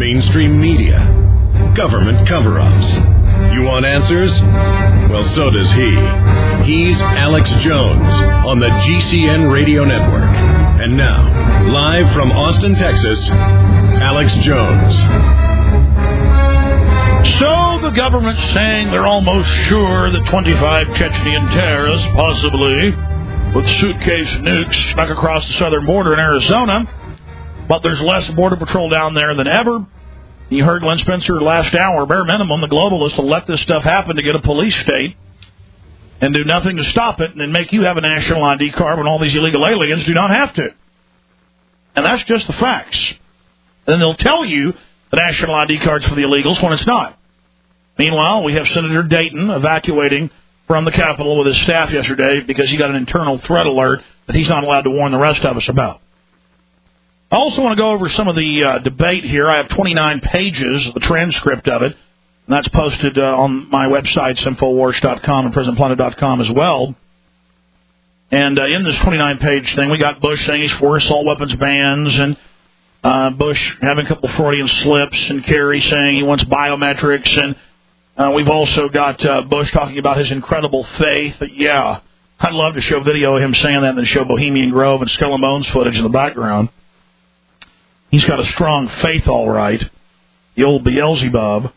mainstream media, government cover-ups. You want answers? Well, so does he. He's Alex Jones on the GCN Radio Network. And now, live from Austin, Texas, Alex Jones. So the government's saying they're almost sure that 25 Chechnyan terrorists, possibly with suitcase nukes, snuck across the southern border in Arizona. But there's less Border Patrol down there than ever. You heard Len Spencer last hour. Bare minimum, the globalists will let this stuff happen to get a police state and do nothing to stop it and then make you have a national ID card when all these illegal aliens do not have to. And that's just the facts. Then they'll tell you the national ID card's for the illegals when it's not. Meanwhile, we have Senator Dayton evacuating from the Capitol with his staff yesterday because he got an internal threat alert that he's not allowed to warn the rest of us about. I also want to go over some of the debate here. I have 29 pages of the transcript of it, and that's posted on my websites, Infowars.com and PresentPlanet.com as well. And in this 29-page thing, we got Bush saying he's for assault weapons bans, and Bush having a couple of Freudian slips, and Kerry saying he wants biometrics, and we've also got Bush talking about his incredible faith. Yeah, I'd love to show video of him saying that and then show Bohemian Grove and Skull and Bones footage in the background. He's got a strong faith, all right. The old Beelzebub.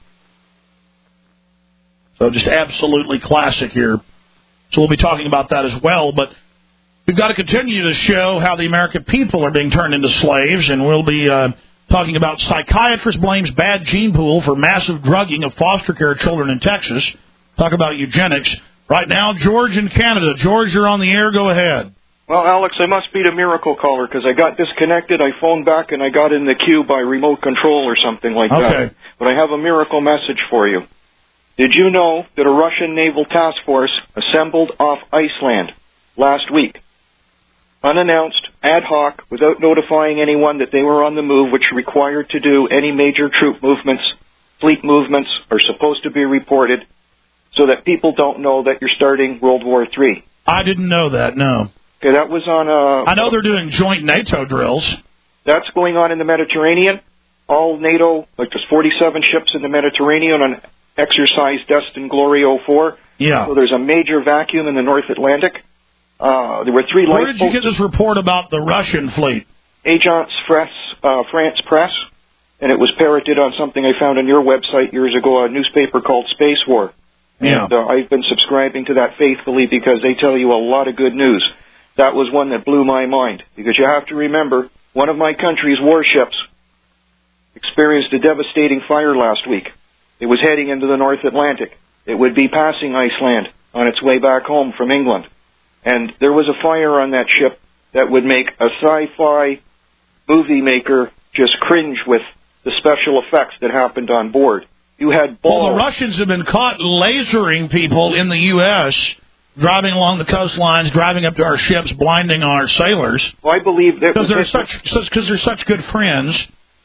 So just absolutely classic here. So we'll be talking about that as well. But we've got to continue to show how the American people are being turned into slaves. And we'll be talking about psychiatrist blames bad gene pool for massive drugging of foster care children in Texas. Talk about eugenics. Right now, George in Canada. George, you're on the air. Go ahead. Well, Alex, I must be the miracle caller because I got disconnected, I phoned back, and I got in the queue by remote control or something like that. But I have a miracle message for you. Did you know that a Russian naval task force assembled off Iceland last week? Unannounced, ad hoc, without notifying anyone that they were on the move, which required to do any major troop movements, fleet movements are supposed to be reported so that people don't know that you're starting World War III. I didn't know that, no. Okay, that was on I know they're doing joint NATO drills. That's going on in the Mediterranean. All NATO, like there's 47 ships in the Mediterranean on exercise Destined Glory 04. Yeah. So there's a major vacuum in the North Atlantic. There were 3 Where did you get this report about the Russian fleet? Agence France Press, and it was parroted on something I found on your website years ago, a newspaper called Space War. Yeah. And I've been subscribing to that faithfully because they tell you a lot of good news. That was one that blew my mind, because you have to remember, one of my country's warships experienced a devastating fire last week. It was heading into the North Atlantic. It would be passing Iceland on its way back home from England. And there was a fire on that ship that would make a sci-fi movie maker just cringe with the special effects that happened on board. You had balls. Well, the Russians have been caught lasering people in the U.S., driving along the coastlines, driving up to our ships, blinding our sailors. Well, I believe that because they're such good friends.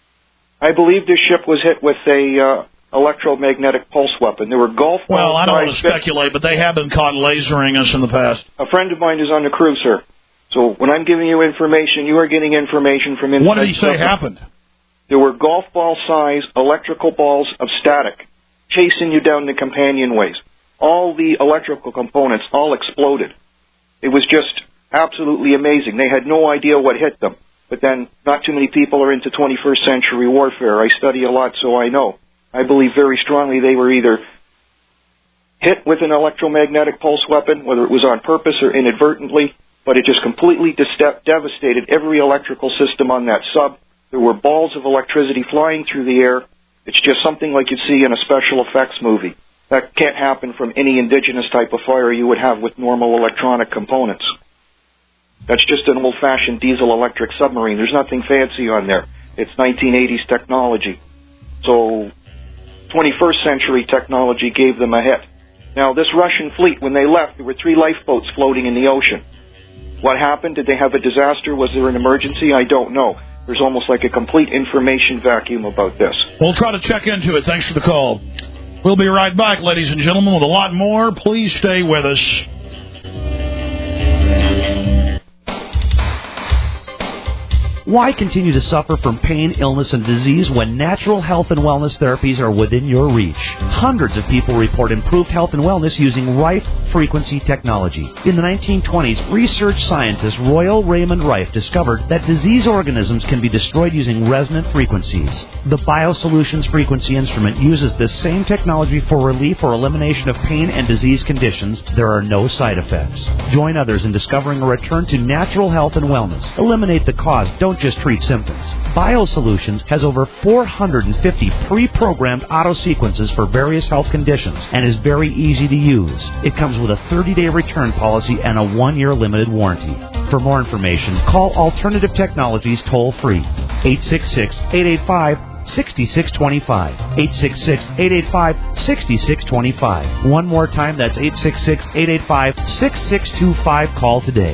I believe this ship was hit with a electromagnetic pulse weapon. There were golf balls. Well, I don't want to speculate, but they have been caught lasering us in the past. A friend of mine is on the crew, sir. So when I'm giving you information, you are getting information from inside. What did he say happened? There were golf ball size electrical balls of static chasing you down the companionways. All the electrical components all exploded. It was just absolutely amazing. They had no idea what hit them. But then not too many people are into 21st century warfare. I study a lot, so I know. I believe very strongly they were either hit with an electromagnetic pulse weapon, whether it was on purpose or inadvertently, but it just completely devastated every electrical system on that sub. There were balls of electricity flying through the air. It's just something like you'd see in a special effects movie. That can't happen from any indigenous type of fire you would have with normal electronic components. That's just an old-fashioned diesel-electric submarine. There's nothing fancy on there. It's 1980s technology. So 21st century technology gave them a hit. Now, this Russian fleet, when they left, there were 3 lifeboats floating in the ocean. What happened? Did they have a disaster? Was there an emergency? I don't know. There's almost like a complete information vacuum about this. We'll try to check into it. Thanks for the call. We'll be right back, ladies and gentlemen, with a lot more. Please stay with us. Why continue to suffer from pain, illness, and disease when natural health and wellness therapies are within your reach? Hundreds of people report improved health and wellness using Rife frequency technology. In the 1920s, research scientist Royal Raymond Rife discovered that disease organisms can be destroyed using resonant frequencies. The BioSolutions frequency instrument uses this same technology for relief or elimination of pain and disease conditions. There are no side effects. Join others in discovering a return to natural health and wellness. Eliminate the cause. Don't just treat symptoms. BioSolutions has over 450 pre-programmed auto sequences for various health conditions and is very easy to use. It comes with a 30-day return policy and a 1-year limited warranty. For more information, call Alternative Technologies toll-free, 866-885-6625, 866-885-6625. One more time, that's 866-885-6625. Call today.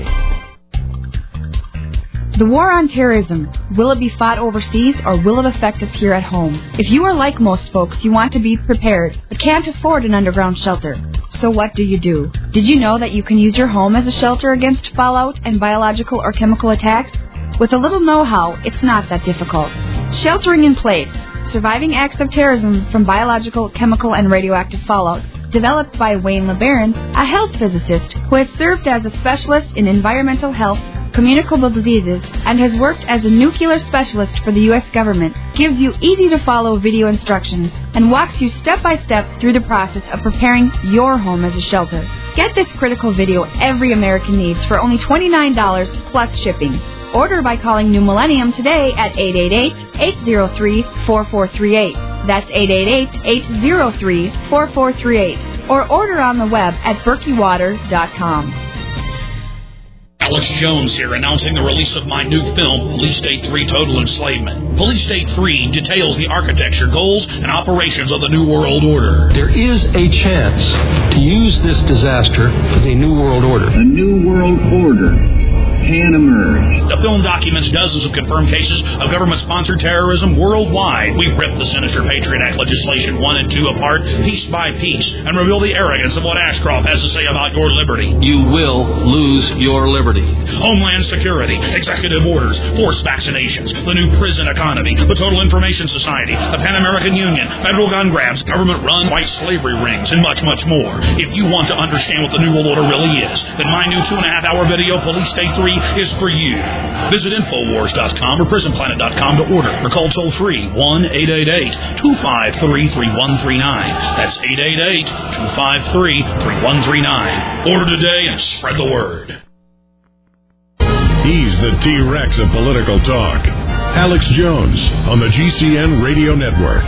The war on terrorism, will it be fought overseas or will it affect us here at home? If you are like most folks, you want to be prepared, but can't afford an underground shelter. So what do? Did you know that you can use your home as a shelter against fallout and biological or chemical attacks? With a little know-how, it's not that difficult. Sheltering in Place, Surviving Acts of Terrorism from Biological, Chemical, and Radioactive Fallout, developed by Wayne LeBaron, a health physicist who has served as a specialist in environmental health, communicable diseases, and has worked as a nuclear specialist for the U.S. government, gives you easy-to-follow video instructions and walks you step-by-step through the process of preparing your home as a shelter. Get this critical video every American needs for only $29 plus shipping. Order by calling New Millennium today at 888-803-4438. That's 888-803-4438. Or order on the web at berkeywater.com. Alex Jones here, announcing the release of my new film, Police State 3 Total Enslavement. Police State 3 details the architecture, goals, and operations of the New World Order. There is a chance to use this disaster for the New World Order. A New World Order can emerge. The film documents dozens of confirmed cases of government-sponsored terrorism worldwide. We rip the sinister Patriot Act legislation 1 and 2 apart, piece by piece, and reveal the arrogance of what Ashcroft has to say about your liberty. You will lose your liberty. Homeland Security, executive orders, forced vaccinations, the new prison economy, the Total Information Society, the Pan American Union, federal gun grabs, government-run white slavery rings, and much, much more. If you want to understand what the New World Order really is, then my new 2.5-hour video, Police State 3, is for you. Visit Infowars.com or PrisonPlanet.com to order or call toll-free 1-888-253-3139. That's 888-253-3139. Order today and spread the word. He's the T-Rex of political talk. Alex Jones on the GCN Radio Network.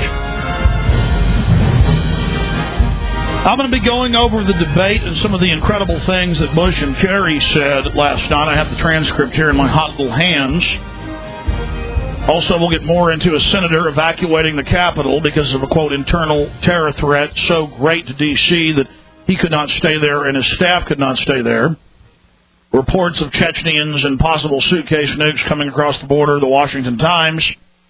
I'm going to be going over the debate and some of the incredible things that Bush and Kerry said last night. I have the transcript here in my hot little hands. Also, we'll get more into a senator evacuating the Capitol because of a, quote, internal terror threat so great to D.C. that he could not stay there and his staff could not stay there. Reports of Chechens and possible suitcase nukes coming across the border, the Washington Times.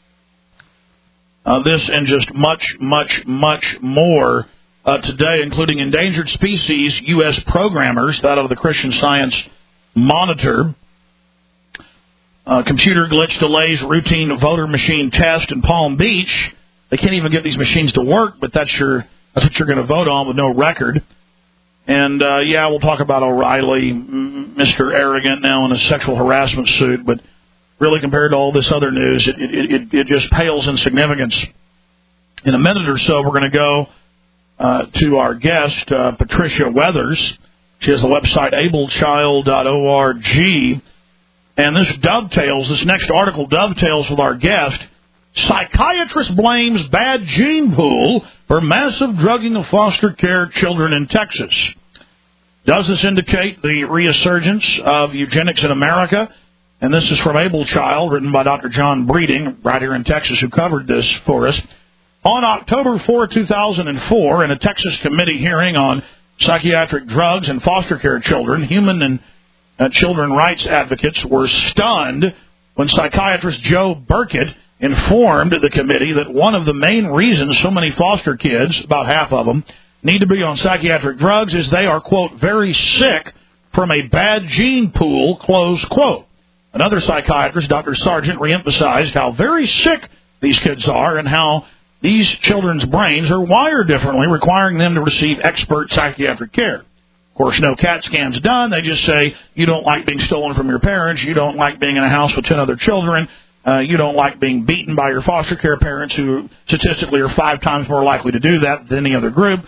This and just much, much, much more today, including endangered species, U.S. programmers, that of the Christian Science Monitor. Computer glitch delays routine voter machine test in Palm Beach. They can't even get these machines to work, but that's what you're going to vote on with no record. And, we'll talk about O'Reilly, Mr. Arrogant now in a sexual harassment suit, but really compared to all this other news, it just pales in significance. In a minute or so, we're going to go to our guest, Patricia Weathers. She has the website ablechild.org. And this next article dovetails with our guest. Psychiatrist blames bad gene pool for massive drugging of foster care children in Texas. Does this indicate the resurgence of eugenics in America? And this is from Able Child, written by Dr. John Breeding, right here in Texas, who covered this for us. On October 4, 2004, in a Texas committee hearing on psychiatric drugs and foster care children, human and children rights advocates were stunned when psychiatrist Joe Burkett informed the committee that one of the main reasons so many foster kids, about half of them, need to be on psychiatric drugs is they are, quote, very sick from a bad gene pool, close quote. Another psychiatrist, Dr. Sargent, reemphasized how very sick these kids are and how these children's brains are wired differently, requiring them to receive expert psychiatric care. Of course, no CAT scans done. They just say, you don't like being stolen from your parents, you don't like being in a house with 10 other children, you don't like being beaten by your foster care parents, who statistically are 5 times more likely to do that than any other group.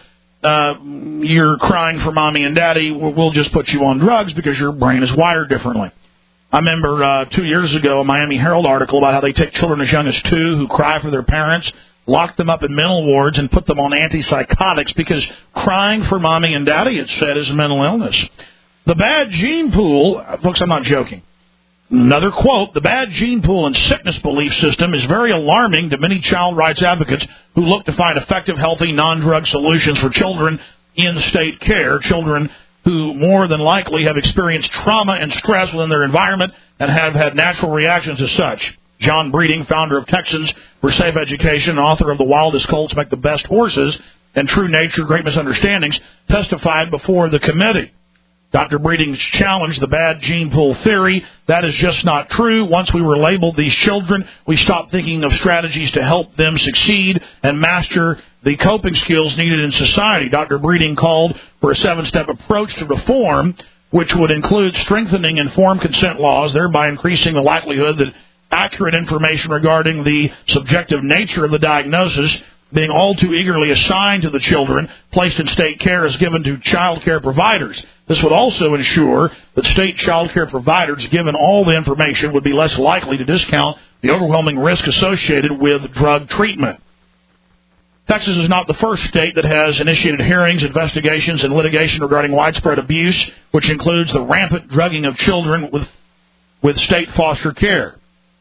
You're crying for mommy and daddy. We'll just put you on drugs because your brain is wired differently. I remember 2 years ago a Miami Herald article about how they take children as young as 2 who cry for their parents, lock them up in mental wards, and put them on antipsychotics because crying for mommy and daddy, it's said, is a mental illness. The bad gene pool, folks, I'm not joking. Another quote, the bad gene pool and sickness belief system is very alarming to many child rights advocates who look to find effective, healthy, non-drug solutions for children in state care, children who more than likely have experienced trauma and stress within their environment and have had natural reactions as such. John Breeding, founder of Texans for Safe Education, author of The Wildest Colts Make the Best Horses and True Nature, Great Misunderstandings, testified before the committee. Dr. Breeding challenged the bad gene pool theory. That is just not true. Once we were labeled these children, we stopped thinking of strategies to help them succeed and master the coping skills needed in society. Dr. Breeding called for a 7-step approach to reform, which would include strengthening informed consent laws, thereby increasing the likelihood that accurate information regarding the subjective nature of the diagnosis being all too eagerly assigned to the children placed in state care is given to child care providers. This would also ensure that state child care providers, given all the information, would be less likely to discount the overwhelming risk associated with drug treatment. Texas is not the first state that has initiated hearings, investigations, and litigation regarding widespread abuse, which includes the rampant drugging of children with state foster care.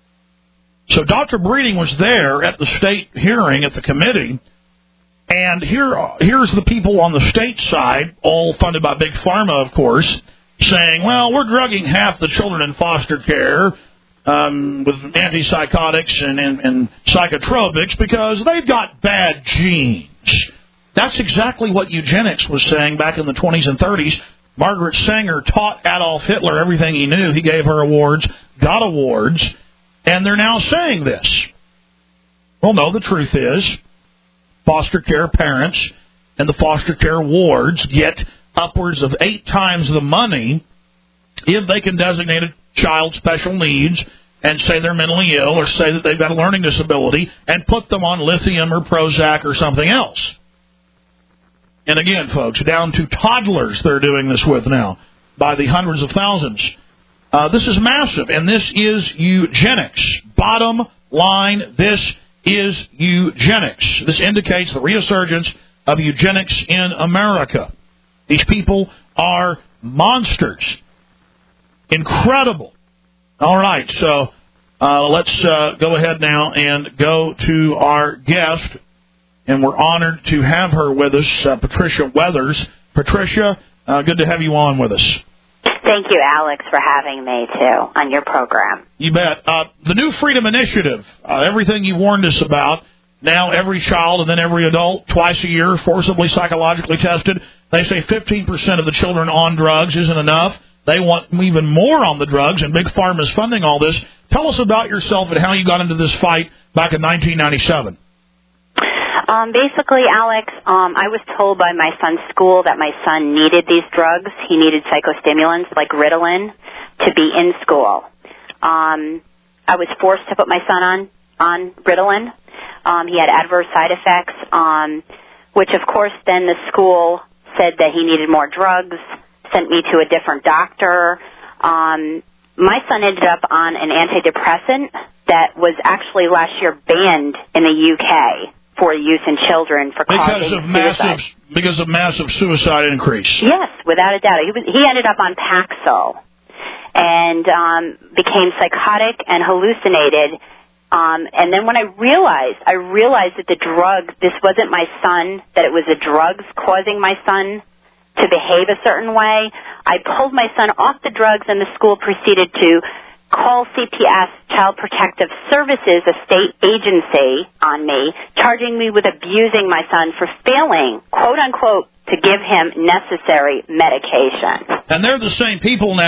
So Dr. Breeding was there at the state hearing at the committee, and here's the people on the state side, all funded by Big Pharma, of course, saying, well, we're drugging half the children in foster care with antipsychotics and psychotropics because they've got bad genes. That's exactly what eugenics was saying back in the 20s and 30s. Margaret Sanger taught Adolf Hitler everything he knew. He gave her awards, got awards. And they're now saying this. Well, no, the truth is foster care parents and the foster care wards get upwards of 8 times the money if they can designate a child special needs and say they're mentally ill or say that they've got a learning disability and put them on lithium or Prozac or something else. And again, folks, down to toddlers they're doing this with now by the hundreds of thousands. This is massive, and this is eugenics. Bottom line, this is eugenics. This indicates the resurgence of eugenics in America. These people are monsters. Incredible. All right, so let's go ahead now and go to our guest, and we're honored to have her with us, Patricia Weathers. Patricia, good to have you on with us. Thank you, Alex, for having me, too, on your program. You bet. The new Freedom Initiative, everything you warned us about, now every child and then every adult, twice a year, forcibly psychologically tested. They say 15% of the children on drugs isn't enough. They want even more on the drugs, and Big Pharma is funding all this. Tell us about yourself and how you got into this fight back in 1997. Basically, Alex, I was told by my son's school that my son needed these drugs. He needed psychostimulants like Ritalin to be in school. I was forced to put my son on Ritalin. He had adverse side effects, which, of course, then the school said that he needed more drugs, sent me to a different doctor. My son ended up on an antidepressant that was actually last year banned in the UK for use in children for causing suicide. Because of massive suicide increase. Yes, without a doubt. He ended up on Paxil and became psychotic and hallucinated. And then when I realized that the drug, this wasn't my son, that it was the drugs causing my son to behave a certain way, I pulled my son off the drugs, and the school proceeded to call CPS, Child Protective Services, a state agency, on me, charging me with abusing my son for failing, quote-unquote, to give him necessary medication. And they're the same people now.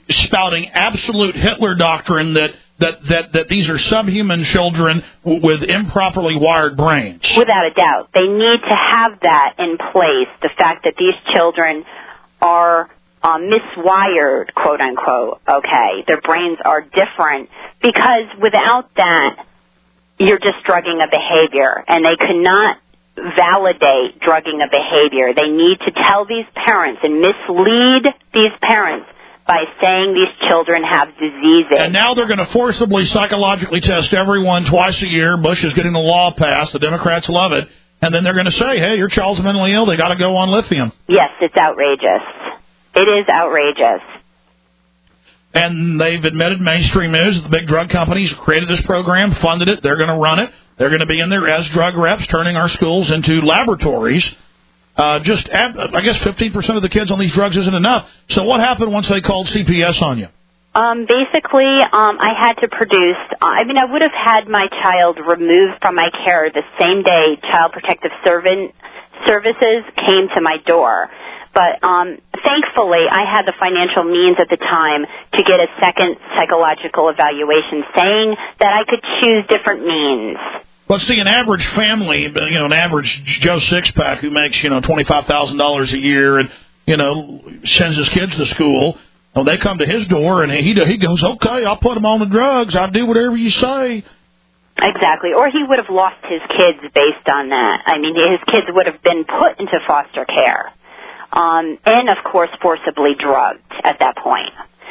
spouting absolute Hitler doctrine that these are subhuman children with improperly wired brains. Without a doubt. They need to have that in place, the fact that these children are miswired, quote unquote, okay? Their brains are different, because without that, you're just drugging a behavior, and they cannot validate drugging a behavior. They need to tell these parents and mislead these parents by saying these children have diseases. And now they're going to forcibly psychologically test everyone twice a year. Bush is getting the law passed. The Democrats love it. And then they're going to say, hey, your child's mentally ill. They got to go on lithium. Yes, it's outrageous. It is outrageous. And they've admitted, mainstream news, the big drug companies created this program, funded it. They're going to run it. They're going to be in there as drug reps, turning our schools into laboratories. I guess 15% of the kids on these drugs isn't enough. So what happened once they called CPS on you? Basically, I had to produce, I would have had my child removed from my care the same day Child Protective Services came to my door. But thankfully, I had the financial means at the time to get a second psychological evaluation saying that I could choose different means. Well, see, an average family, an average Joe Sixpack who makes, $25,000 a year and, sends his kids to school, when they come to his door and he goes, okay, I'll put them on the drugs. I'll do whatever you say. Exactly. Or he would have lost his kids based on that. His kids would have been put into foster care. And, of course, forcibly drugged at that point.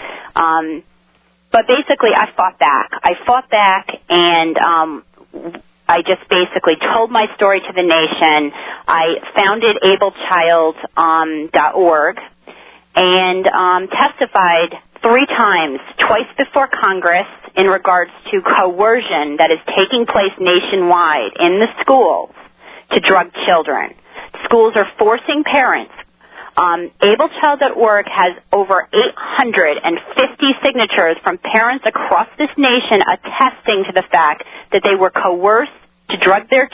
But basically, I fought back, and I just basically told my story to the nation. I founded ablechild.org and testified 3 times, twice before Congress, in regards to coercion that is taking place nationwide in the schools to drug children. Schools are forcing parents. AbleChild.org has over 850 signatures from parents across this nation attesting to the fact that they were coerced to drug their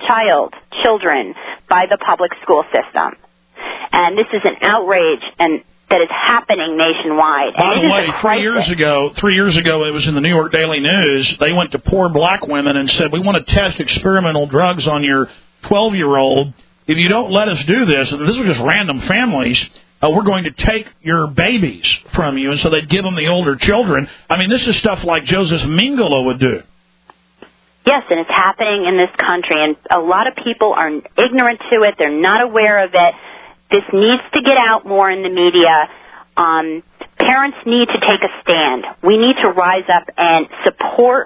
children by the public school system. And this is an outrage and that is happening nationwide. By the way, 3 years ago, it was in the New York Daily News. They went to poor black women and said, we want to test experimental drugs on your 12-year-old. If you don't let us do this, and this was just random families, we're going to take your babies from you. And so they'd give them the older children. This is stuff like Joseph Mengele would do. Yes, and it's happening in this country, and a lot of people are ignorant to it. They're not aware of it. This needs to get out more in the media. Parents need to take a stand. We need to rise up and support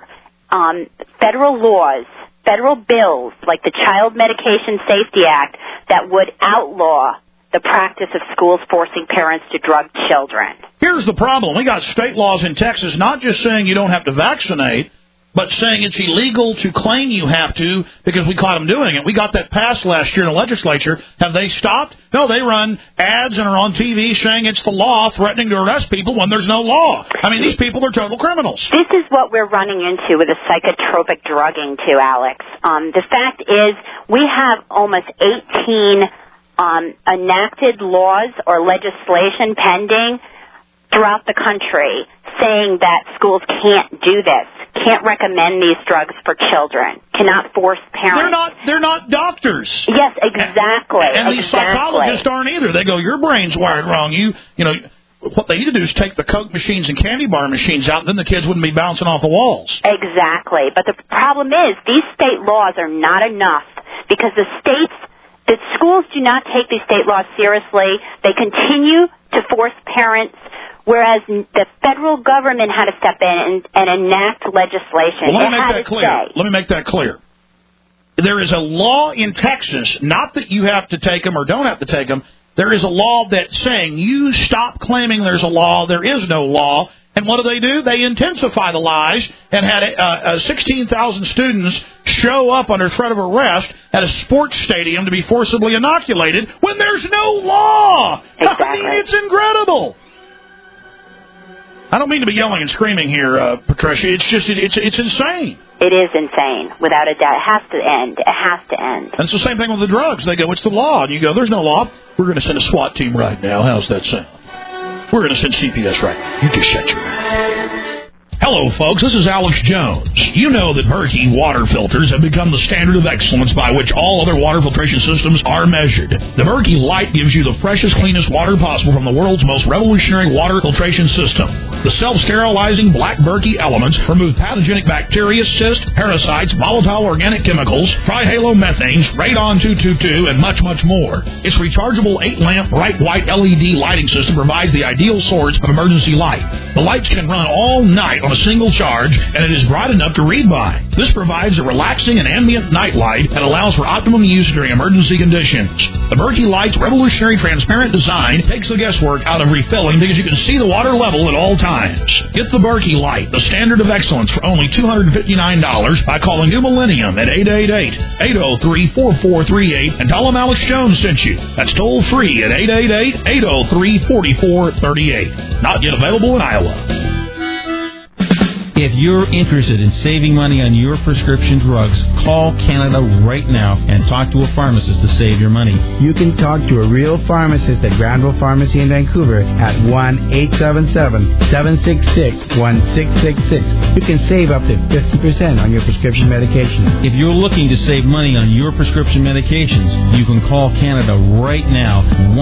federal laws, federal bills like the Child Medication Safety Act that would outlaw the practice of schools forcing parents to drug children. Here's the problem. We got state laws in Texas not just saying you don't have to vaccinate, but saying it's illegal to claim you have to because we caught them doing it. We got that passed last year in the legislature. Have they stopped? No, they run ads and are on TV saying it's the law, threatening to arrest people when there's no law. These people are total criminals. This is what we're running into with the psychotropic drugging, too, Alex. The fact is we have almost 18 enacted laws or legislation pending throughout the country saying that schools can't do this, can't recommend these drugs for children, cannot force parents. They're not doctors. Yes, exactly. And these psychologists aren't either. They go, your brain's wired wrong. What they need to do is take the Coke machines and candy bar machines out, and then the kids wouldn't be bouncing off the walls. Exactly. But the problem is these state laws are not enough because the schools do not take these state laws seriously. They continue to force parents, whereas the federal government had to step in and enact legislation. Well, let me make that clear. There is a law in Texas, not that you have to take them or don't have to take them. There is a law that's saying you stop claiming there's a law, there is no law. And what do? They intensify the lies and had 16,000 students show up under threat of arrest at a sports stadium to be forcibly inoculated when there's no law. Exactly. It's incredible. I don't mean to be yelling and screaming here, Patricia. It's just, it's insane. It is insane, without a doubt. It has to end. It has to end. And it's the same thing with the drugs. They go, it's the law. And you go, there's no law. We're going to send a SWAT team right now. How's that sound? We're going to send CPS right now. You just shut your mouth. Hello, folks. This is Alex Jones. You know that Berkey water filters have become the standard of excellence by which all other water filtration systems are measured. The Berkey Light gives you the freshest, cleanest water possible from the world's most revolutionary water filtration system. The self-sterilizing black Berkey elements remove pathogenic bacteria, cysts, parasites, volatile organic chemicals, trihalomethanes, radon 222, and much, much more. Its rechargeable 8-lamp bright white LED lighting system provides the ideal source of emergency light. The lights can run all night on a single charge, and it is bright enough to read by. This provides a relaxing and ambient night light that allows for optimum use during emergency conditions. The Berkey Light's revolutionary transparent design takes the guesswork out of refilling because you can see the water level at all times. Get the Berkey Light, the standard of excellence, for only $259 by calling New Millennium at 888-803-4438 and tell them Alex Jones sent you. That's toll free at 888-803-4438. Not yet available in Iowa. If you're interested in saving money on your prescription drugs, call Canada right now and talk to a pharmacist to save your money. You can talk to a real pharmacist at Granville Pharmacy in Vancouver at 1-877-766-1666. You can save up to 50% on your prescription medications. If you're looking to save money on your prescription medications, you can call Canada right now,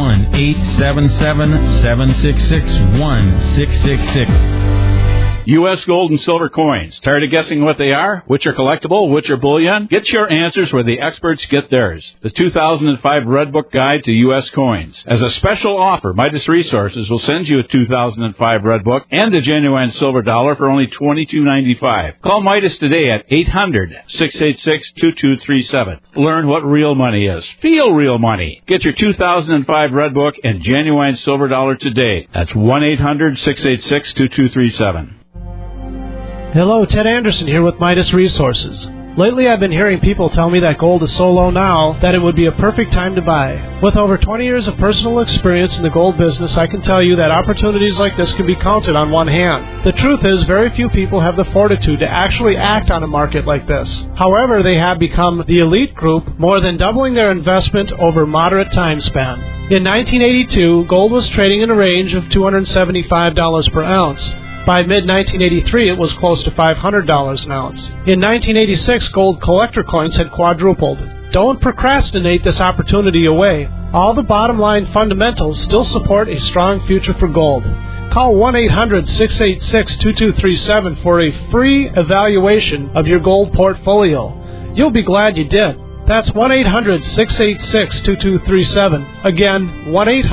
1-877-766-1666. U.S. gold and silver coins. Tired of guessing what they are? Which are collectible? Which are bullion? Get your answers where the experts get theirs. The 2005 Red Book Guide to U.S. Coins. As a special offer, Midas Resources will send you a 2005 Red Book and a genuine silver dollar for only $22.95. Call Midas today at 800-686-2237. Learn what real money is. Feel real money. Get your 2005 Red Book and genuine silver dollar today. That's 1-800-686-2237. Hello, Ted Anderson here with Midas Resources. Lately I've been hearing people tell me that gold is so low now that it would be a perfect time to buy. With over 20 years of personal experience in the gold business, I can tell you that opportunities like this can be counted on one hand. The truth is, very few people have the fortitude to actually act on a market like this. However, they have become the elite group, more than doubling their investment over moderate time span. In 1982, gold was trading in a range of $275 per ounce. By mid-1983, it was close to $500 an ounce. In 1986, gold collector coins had quadrupled. Don't procrastinate this opportunity away. All the bottom-line fundamentals still support a strong future for gold. Call 1-800-686-2237 for a free evaluation of your gold portfolio. You'll be glad you did. That's 1-800-686-2237. Again,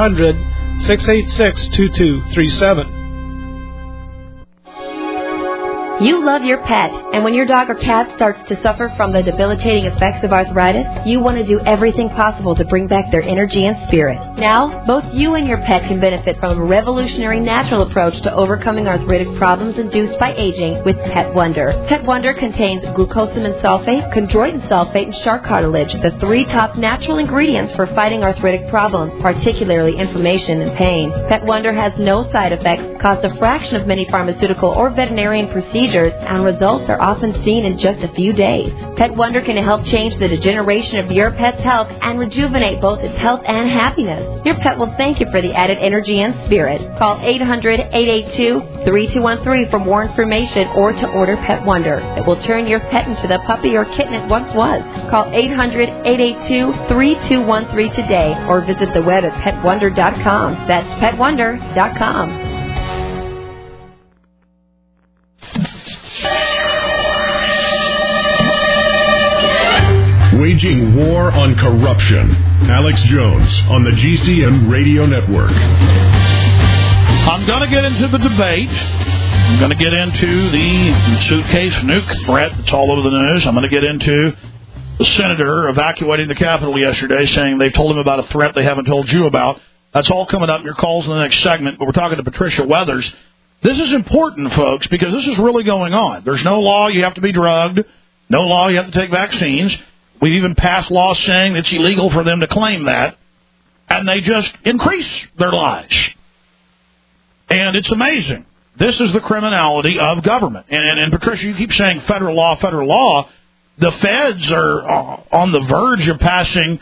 1-800-686-2237. You love your pet, and when your dog or cat starts to suffer from the debilitating effects of arthritis, you want to do everything possible to bring back their energy and spirit. Now, both you and your pet can benefit from a revolutionary natural approach to overcoming arthritic problems induced by aging with Pet Wonder. Pet Wonder contains glucosamine sulfate, chondroitin sulfate, and shark cartilage, the three top natural ingredients for fighting arthritic problems, particularly inflammation and pain. Pet Wonder has no side effects, costs a fraction of many pharmaceutical or veterinarian procedures, and results are often seen in just a few days. Pet Wonder can help change the degeneration of your pet's health and rejuvenate both its health and happiness. Your pet will thank you for the added energy and spirit. Call 800-882-3213 for more information or to order Pet Wonder. It will turn your pet into the puppy or kitten it once was. Call 800-882-3213 today or visit the web at petwonder.com. That's petwonder.com. Waging war on corruption. Alex Jones on the GCN Radio Network. I'm going to get into the debate. I'm going to get into the suitcase nuke threat that's all over the news. I'm going to get into the senator evacuating the Capitol yesterday, saying they've told him about a threat they haven't told you about. That's all coming up in your calls in the next segment, but we're talking to Patricia Weathers. This is important, folks, because this is really going on. There's no law you have to be drugged, no law you have to take vaccines. We've even passed laws saying it's illegal for them to claim that, and they just increase their lies. And it's amazing. This is the criminality of government. And Patricia, you keep saying federal law, federal law. The feds are on the verge of passing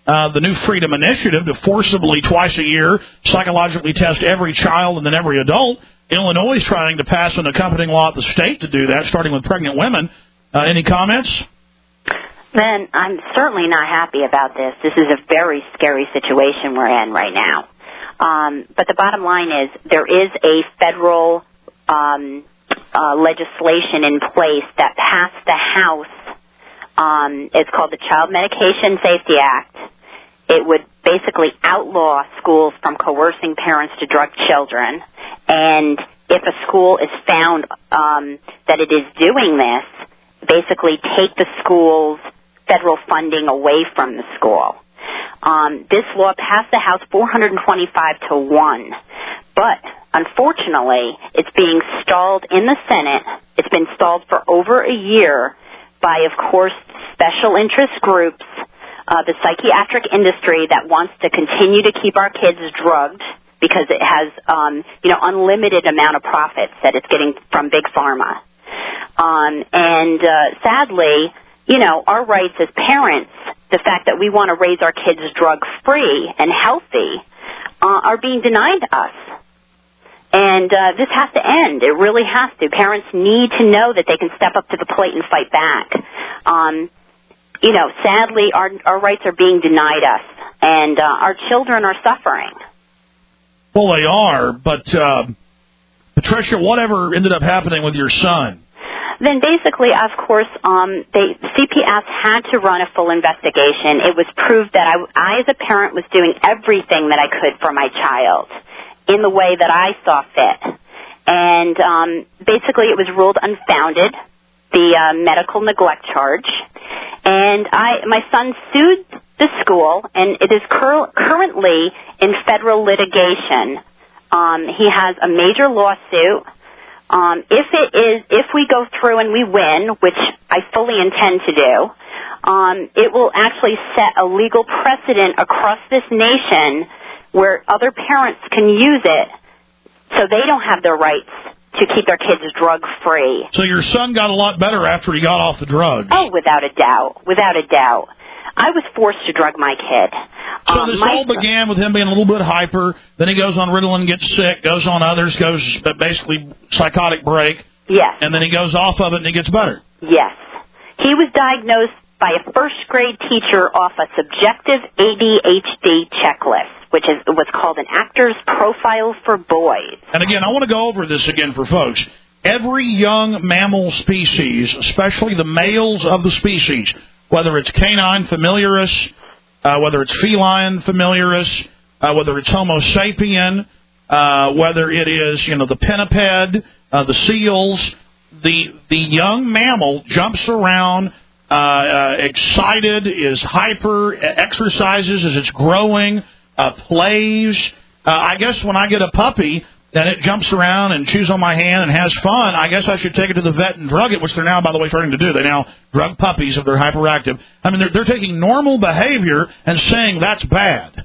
the new Freedom Initiative to forcibly twice a year psychologically test every child and then every adult. Illinois is trying to pass an accompanying law at the state to do that, starting with pregnant women. Any comments? Ben, I'm certainly not happy about this. This is a very scary situation we're in right now. But the bottom line is there is a federal legislation in place that passed the House. It's called the Child Medication Safety Act. It would basically outlaw schools from coercing parents to drug children. And if a school is found that it is doing this, basically take the school's federal funding away from the school. This law passed the House 425-1. But, unfortunately, it's being stalled in the Senate. It's been stalled for over a year by, of course, special interest groups, the psychiatric industry that wants to continue to keep our kids drugged because it has, unlimited amount of profits that it's getting from Big Pharma. Sadly, our rights as parents, the fact that we want to raise our kids drug-free and healthy, are being denied to us. And this has to end. It really has to. Parents need to know that they can step up to the plate and fight back. Sadly, our rights are being denied us, and our children are suffering. Well, they are, but Patricia, whatever ended up happening with your son? Then basically, of course, CPS had to run a full investigation. It was proved that I, as a parent, was doing everything that I could for my child in the way that I saw fit. And basically, it was ruled unfounded, the medical neglect charge. And my son sued the school, and it is currently in federal litigation. He has a major lawsuit. If we go through and we win, which I fully intend to do, it will actually set a legal precedent across this nation where other parents can use it so they don't have their rights to keep their kids drug-free. So your son got a lot better after he got off the drugs? Oh, without a doubt. Without a doubt. I was forced to drug my kid. So this all began with him being a little bit hyper, then he goes on Ritalin, gets sick, goes on others, goes basically psychotic break. Yes. And then he goes off of it and he gets better. Yes. He was diagnosed by a first-grade teacher off a subjective ADHD checklist, which is what's called an actor's profile for boys. And again, I want to go over this again for folks. Every young mammal species, especially the males of the species, whether it's canine familiaris, whether it's feline familiaris, whether it's Homo sapien, whether it is, the pinniped, the seals, the young mammal jumps around, excited, is hyper, exercises as it's growing, plays. I guess when I get a puppy and it jumps around and chews on my hand and has fun, I guess I should take it to the vet and drug it, which they're now, by the way, starting to do. They now drug puppies if they're hyperactive. I mean, they're taking normal behavior and saying that's bad.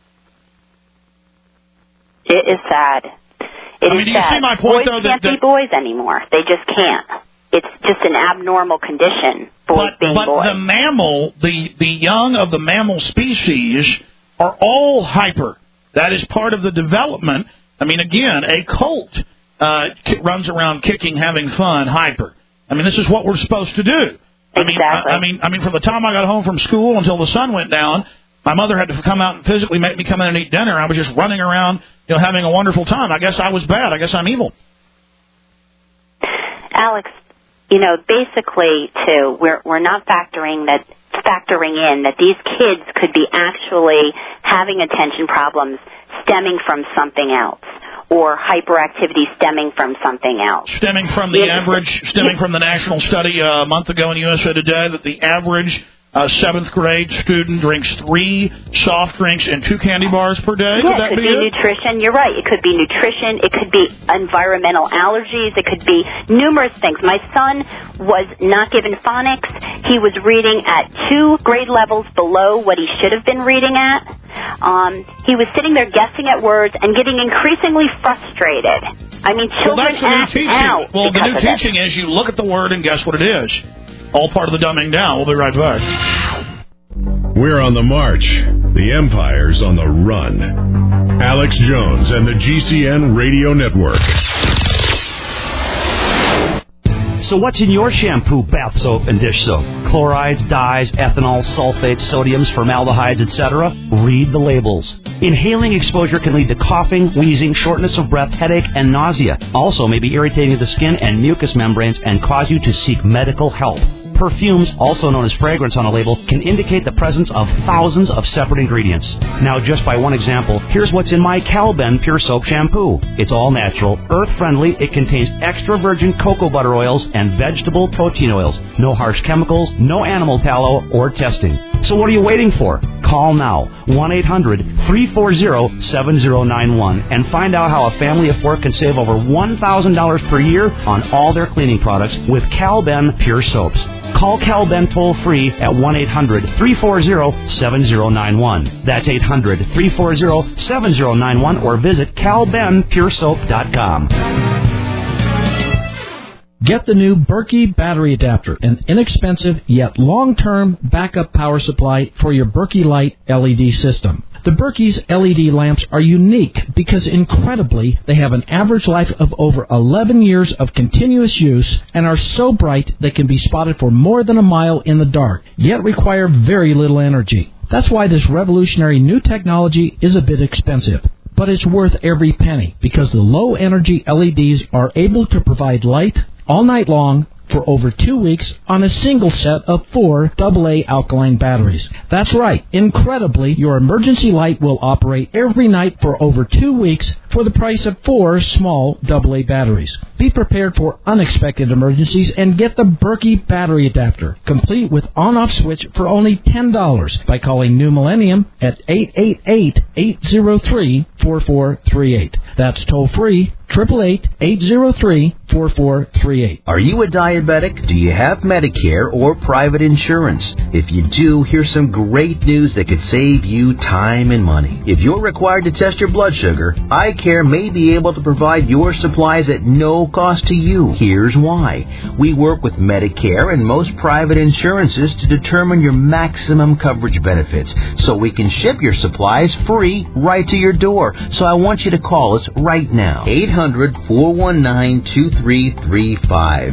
It is sad. Do you see my point, boys can't be boys anymore. They just can't. It's just an abnormal condition, boys being boys. But the mammal, the young of the mammal species are all hyper. That is part of the development. I mean, again, a colt runs around kicking, having fun, hyper. I mean, this is what we're supposed to do. Exactly. I mean, from the time I got home from school until the sun went down, my mother had to come out and physically make me come in and eat dinner. I was just running around, having a wonderful time. I guess I was bad. I guess I'm evil. Alex, basically, too, we're not factoring in that these kids could be actually having attention problems stemming from something else, or hyperactivity stemming from something else. Stemming from the national study a month ago in USA Today that the average 7th grade student drinks 3 soft drinks and 2 candy bars per day. Yeah, it could be nutrition. You're right. It could be nutrition. It could be environmental allergies. It could be numerous things. My son was not given phonics. He was reading at 2 grade levels below what he should have been reading at. He was sitting there guessing at words and getting increasingly frustrated. I mean, children act out. Well, the new teaching is you look at the word and guess what it is. All part of the dumbing down. We'll be right back. We're on the march. The Empire's on the run. Alex Jones and the GCN Radio Network. So what's in your shampoo, bath soap, and dish soap? Chlorides, dyes, ethanol, sulfates, sodiums, formaldehydes, etc.? Read the labels. Inhaling exposure can lead to coughing, wheezing, shortness of breath, headache, and nausea. Also may be irritating to the skin and mucous membranes and cause you to seek medical help. Perfumes, also known as fragrance on a label, can indicate the presence of thousands of separate ingredients. Now, just by one example, here's what's in my Calben Pure Soap Shampoo. It's all natural, earth-friendly, it contains extra virgin cocoa butter oils and vegetable protein oils. No harsh chemicals, no animal tallow, or testing. So what are you waiting for? Call now, 1-800-340-7091, and find out how a family of four can save over $1,000 per year on all their cleaning products with Calben Pure Soaps. Call Calben toll-free at 1-800-340-7091. That's 800-340-7091, or visit calbenpuresoap.com. Get the new Berkey battery adapter, an inexpensive yet long-term backup power supply for your Berkey Light LED system. The Berkey's LED lamps are unique because, incredibly, they have an average life of over 11 years of continuous use and are so bright they can be spotted for more than a mile in the dark, yet require very little energy. That's why this revolutionary new technology is a bit expensive. But it's worth every penny because the low-energy LEDs are able to provide light all night long for over 2 weeks on a single set of 4 AA alkaline batteries. That's right. Incredibly, your emergency light will operate every night for over 2 weeks for the price of 4 small AA batteries. Be prepared for unexpected emergencies and get the Berkey battery adapter, complete with on-off switch for only $10 by calling New Millennium at 888-803-4438. That's toll-free, 888-803-4438. Are you a diabetic? Do you have Medicare or private insurance? If you do, here's some great news that could save you time and money. If you're required to test your blood sugar, iCare may be able to provide your supplies at no cost to you. Here's why. We work with Medicare and most private insurances to determine your maximum coverage benefits, so we can ship your supplies free right to your door. So I want you to call us right now. 800-419-2335.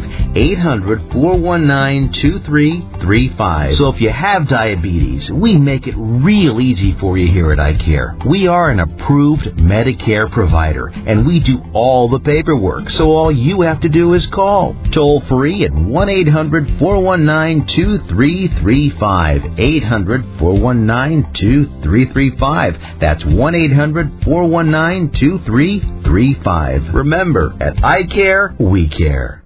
800-419-2335. So if you have diabetes, we make it real easy for you here at iCare. We are an approved Medicare provider, and we do all the paperwork, so all you have to do is call. Toll free at 1-800-419-2335. 800-419-2335. That's 1-800-419-2335. Remember, at iCare, we care.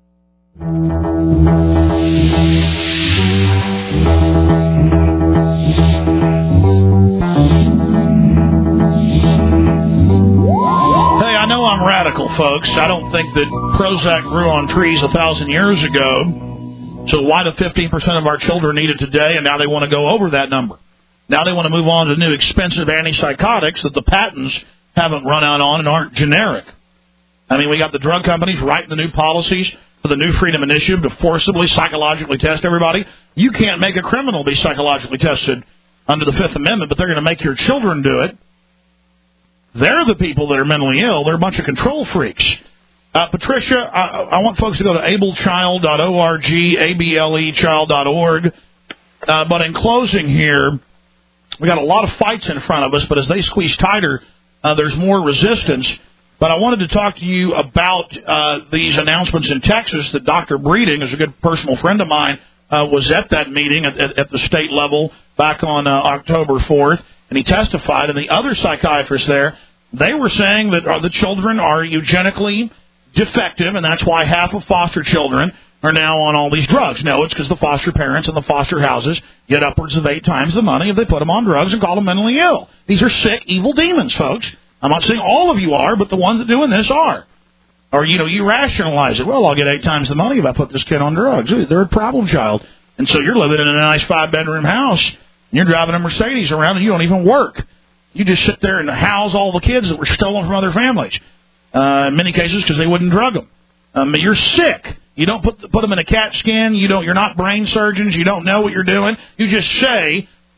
I know I'm radical, folks. I don't think that Prozac grew on trees 1,000 years ago. So why do 15% of our children need it today, and now they want to go over that number? Now they want to move on to new expensive antipsychotics that the patents haven't run out on and aren't generic. I mean, we got the drug companies writing the new policies for the New Freedom Initiative to forcibly psychologically test everybody. You can't make a criminal be psychologically tested under the Fifth Amendment, but they're going to make your children do it. They're the people that are mentally ill. They're a bunch of control freaks. Patricia, I want folks to go to ablechild.org, ablechild.org. But in closing here, we got a lot of fights in front of us, but as they squeeze tighter, there's more resistance. But I wanted to talk to you about these announcements in Texas that Dr. Breeding, is a good personal friend of mine, was at that meeting at the state level back on October 4th. And he testified, and the other psychiatrists there, they were saying that the children are eugenically defective, and that's why half of foster children are now on all these drugs. No, it's because the foster parents and the foster houses get upwards of 8 times the money if they put them on drugs and call them mentally ill. These are sick, evil demons, folks. I'm not saying all of you are, but the ones that doing this are. Or, you rationalize it. Well, I'll get 8 times the money if I put this kid on drugs. They're a problem child. And so you're living in a nice 5-bedroom house. You're driving a Mercedes around and you don't even work. You just sit there and house all the kids that were stolen from other families. In many cases because they wouldn't drug them. You're sick. You don't put them in a CAT scan. You're not brain surgeons. You don't know what you're doing. You just say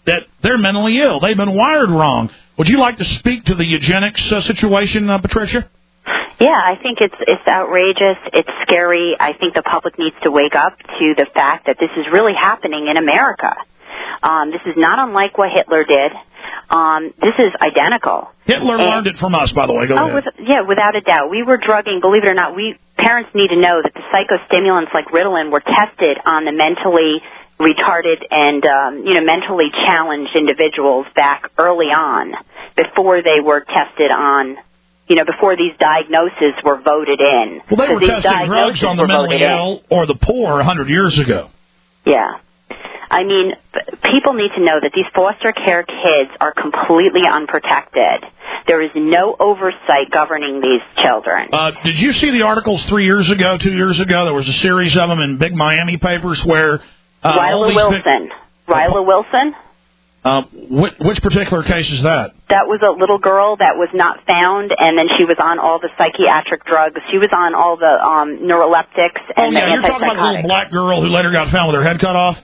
that they're mentally ill. They've been wired wrong. Would you like to speak to the eugenics situation, Patricia? Yeah, I think it's outrageous. It's scary. I think the public needs to wake up to the fact that this is really happening in America. This is not unlike what Hitler did. This is identical. Hitler learned it from us, by the way. Go ahead. Without a doubt. We were drugging, believe it or not, parents need to know that the psychostimulants like Ritalin were tested on the mentally retarded and, mentally challenged individuals back early on before they were tested on, before these diagnoses were voted in. Well, they were testing drugs on the mentally ill or the poor 100 years ago. Yeah. I mean, people need to know that these foster care kids are completely unprotected. There is no oversight governing these children. Did you see the articles 2 years ago? There was a series of them in big Miami papers where... Ryla Wilson? Which particular case is that? That was a little girl that was not found, and then she was on all the psychiatric drugs. She was on all the neuroleptics and the antipsychotics. You're talking about the little black girl who later got found with her head cut off?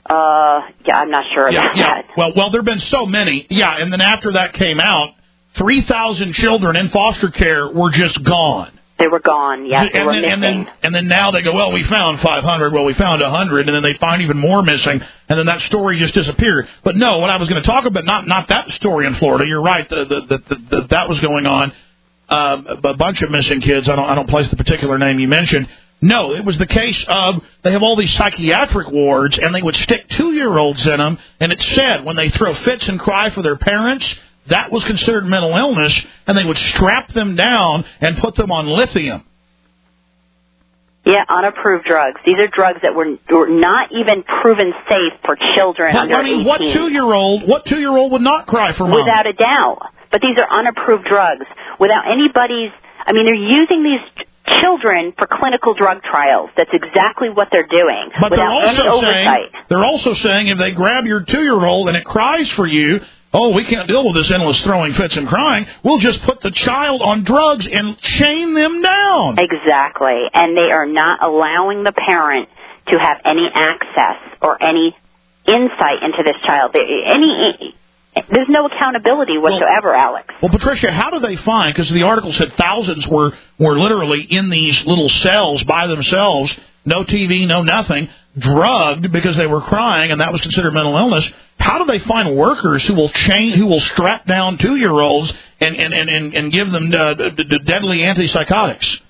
I'm not sure about that. Well, there have been so many. Yeah, and then after that came out, 3,000 children in foster care were just gone. They were gone, yes. They were missing. And then now they go, well, we found 500. Well, we found 100, and then they find even more missing, and then that story just disappeared. But no, what I was going to talk about, not that story in Florida. You're right, that was going on. A bunch of missing kids. I don't place the particular name you mentioned. No, it was the case of they have all these psychiatric wards, and they would stick 2-year-olds in them, and it said when they throw fits and cry for their parents, that was considered mental illness, and they would strap them down and put them on lithium. Yeah, unapproved drugs. These are drugs that were not even proven safe for children under 18. What 2-year-old would not cry for mom? Without a doubt. But these are unapproved drugs. Without anybody's... they're using these children for clinical drug trials. That's exactly what they're doing. But they're also saying if they grab your 2-year-old and it cries for you, oh, we can't deal with this endless throwing fits and crying, we'll just put the child on drugs and chain them down. Exactly. And they are not allowing the parent to have any access or any insight into this child. There's no accountability whatsoever, Alex. Well, Patricia, how do they find, because the article said thousands were literally in these little cells by themselves, no TV, no nothing, drugged because they were crying, and that was considered mental illness. How do they find workers who will strap down 2-year-olds and give them deadly antipsychotics?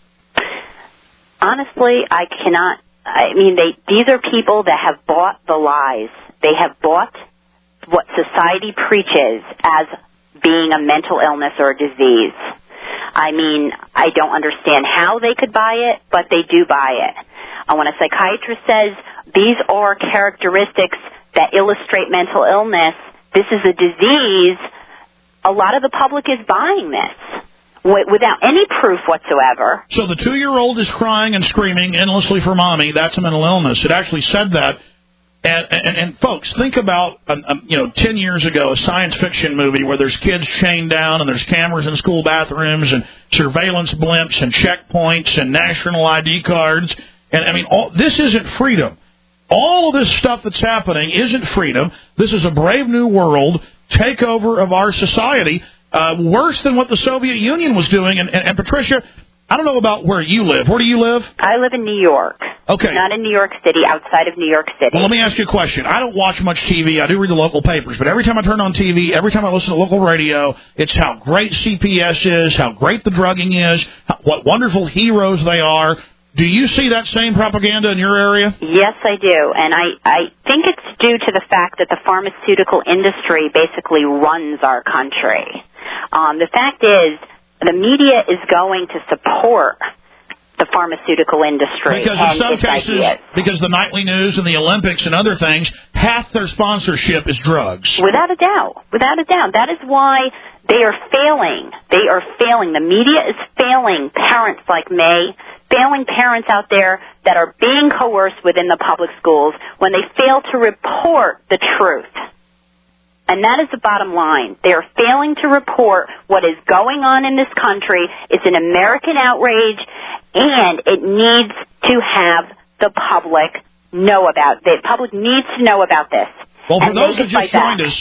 Honestly, I cannot. These are people that have bought the lies. They have bought what society preaches as being a mental illness or a disease. I don't understand how they could buy it, but they do buy it. When a psychiatrist says these are characteristics that illustrate mental illness, this is a disease, a lot of the public is buying this without any proof whatsoever. So the 2-year-old is crying and screaming endlessly for mommy. That's a mental illness. It actually said that. And folks, think about 10 years ago, a science fiction movie where there's kids chained down and there's cameras in school bathrooms and surveillance blimps and checkpoints and national ID cards. And this isn't freedom. All of this stuff that's happening isn't freedom. This is a brave new world takeover of our society, worse than what the Soviet Union was doing. And Patricia, I don't know about where you live. Where do you live? I live in New York. Okay. Not in New York City, outside of New York City. Well, let me ask you a question. I don't watch much TV. I do read the local papers. But every time I turn on TV, every time I listen to local radio, it's how great CPS is, how great the drugging is, what wonderful heroes they are. Do you see that same propaganda in your area? Yes, I do. And I think it's due to the fact that the pharmaceutical industry basically runs our country. The fact is, the media is going to support the pharmaceutical industry. Because in some cases, because the nightly news and the Olympics and other things, half their sponsorship is drugs. Without a doubt. Without a doubt. That is why they are failing. They are failing. The media is failing parents like me, failing parents out there that are being coerced within the public schools when they fail to report the truth. And that is the bottom line. They are failing to report what is going on in this country. It's an American outrage, and it needs to have the public know about it. The public needs to know about this. Well, for and those they that can just fight joined back. us,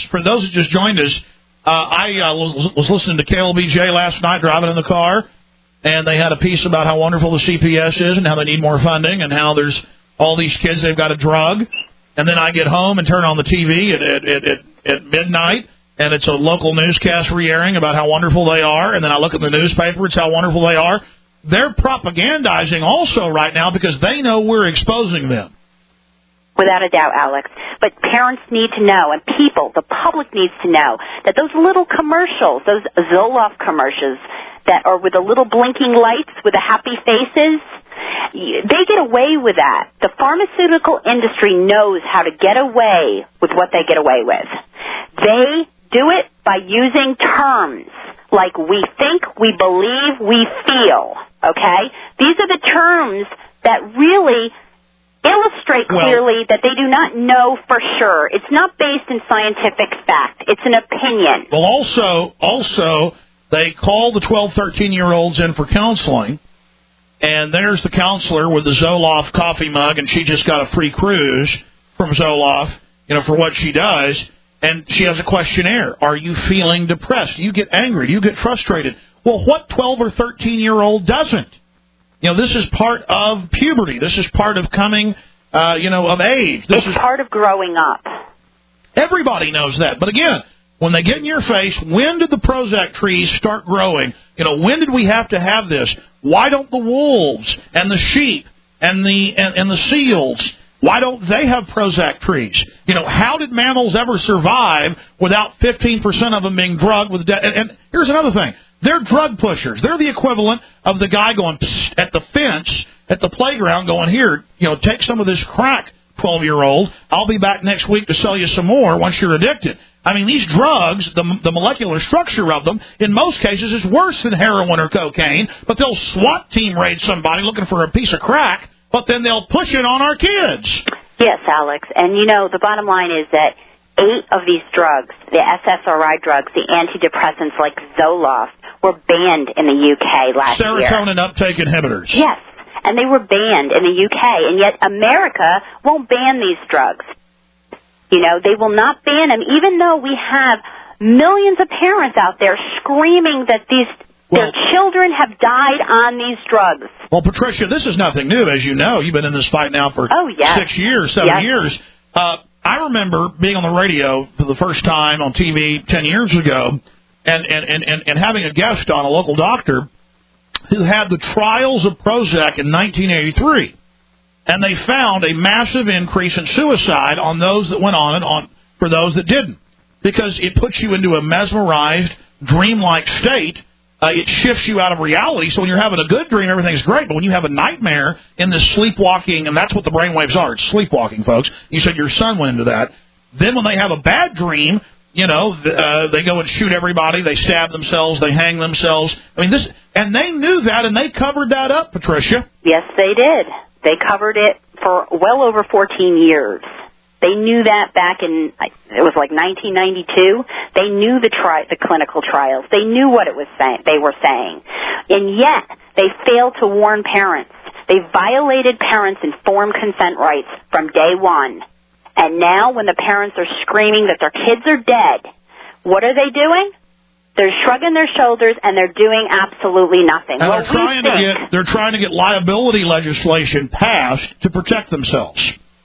I was listening to KLBJ last night driving in the car, and they had a piece about how wonderful the CPS is and how they need more funding and how there's all these kids they've got a drug. And then I get home and turn on the TV at midnight, and it's a local newscast re-airing about how wonderful they are. And then I look at the newspaper, it's how wonderful they are. They're propagandizing also right now because they know we're exposing them. Without a doubt, Alex. But parents need to know, and people, the public needs to know, that those little commercials, those Zoloft commercials that are with the little blinking lights with the happy faces, they get away with that. The pharmaceutical industry knows how to get away with what they get away with. They do it by using terms like we think, we believe, we feel, okay? These are the terms that really illustrate clearly that they do not know for sure. It's not based in scientific fact. It's an opinion. Well, also, they call the 12, 13-year-olds in for counseling, and there's the counselor with the Zoloft coffee mug, and she just got a free cruise from Zoloft, for what she does, and she has a questionnaire. Are you feeling depressed? Do you get angry? Do you get frustrated? Well, what 12 or 13-year-old doesn't? This is part of puberty. This is part of coming, of age. This is part of growing up. Everybody knows that. But again, when they get in your face, when did the Prozac trees start growing? When did we have to have this? Why don't the wolves and the sheep and the seals, why don't they have Prozac trees? How did mammals ever survive without 15% of them being drugged with and here's another thing. They're drug pushers. They're the equivalent of the guy going at the fence, at the playground, going, here, take some of this crack, 12-year-old. I'll be back next week to sell you some more once you're addicted. I mean, these drugs, the molecular structure of them, in most cases is worse than heroin or cocaine, but they'll SWAT team raid somebody looking for a piece of crack, but then they'll push it on our kids. Yes, Alex. And, the bottom line is that 8 of these drugs, the SSRI drugs, the antidepressants like Zoloft, were banned in the UK last year. Serotonin uptake inhibitors. Yes, and they were banned in the UK, and yet America won't ban these drugs. They will not ban them, even though we have millions of parents out there screaming that their children have died on these drugs. Well, Patricia, this is nothing new, as you know. You've been in this fight now for 6 years, 7 years. I remember being on the radio for the first time on TV 10 years ago, and having a guest on, a local doctor, who had the trials of Prozac in 1983. And they found a massive increase in suicide on those that went on and for those that didn't. Because it puts you into a mesmerized, dreamlike state. It shifts you out of reality. So when you're having a good dream, everything's great. But when you have a nightmare in this sleepwalking, and that's what the brainwaves are, it's sleepwalking, folks. You said your son went into that. Then when they have a bad dream, they go and shoot everybody. They stab themselves. They hang themselves. I mean, and they knew that, and they covered that up, Patricia. Yes, they did. They covered it for well over 14 years. They knew that back in, it was like 1992. They knew the clinical trials. They knew what they were saying. And yet, they failed to warn parents. They violated parents' informed consent rights from day one. And now, when the parents are screaming that their kids are dead, what are they doing? They're shrugging their shoulders, and they're doing absolutely nothing. And they're trying to get liability legislation passed to protect themselves.